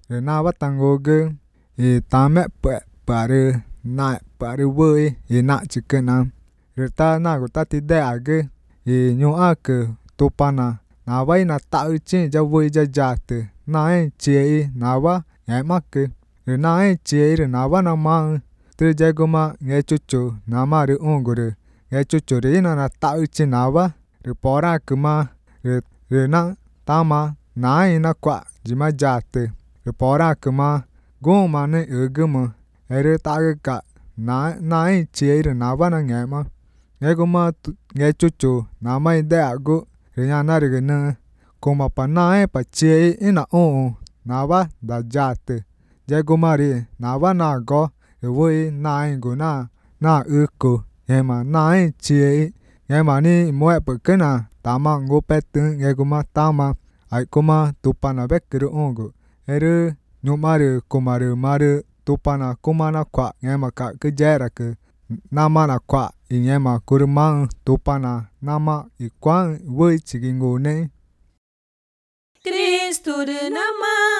rồi na bắt tăng ngô gơ ta mẹ bả rồi na bả rồi vui na chỉ cần nam rồi ta na của ta thì để à gơ nhung à cơ tu pa na vậy na tạo chi cho vui cho già từ na ấy chia na va ngày mắc cơ rồi na ấy chia rồi na va na mang từ giờ cô mà nghe chú na mà được ôn rồi nghe chú đấy na tạo chi na va rồi bỏ ra cơ mà rồi na ta mà na ấy na quạ chỉ mà già từ rồi bỏ ra cơ mà gom mà này ở cơ mà rồi ta cái cả na ấy chia rồi na va na nghe mà nghe cô mà nghe chú na mà để à go rồi nhà na được nè cô pa na ấy pa chia na na va đã già từ giờ cô mà đi na va na go rồi vui na ấy go na cô nghe mà na ấy chia nghe mà ni mua bữa cái na ta mà ngô pet nghe cô mà ta mà ai cô mà tu pa na bé cái go rồi nhung mà được cô mà được tu pa na cô mà na quạ nghe mà cả cái giờ ra cái nama na kwa inyema kurumang tupana nama ikwang vui chỉ ngô này Cristo de nama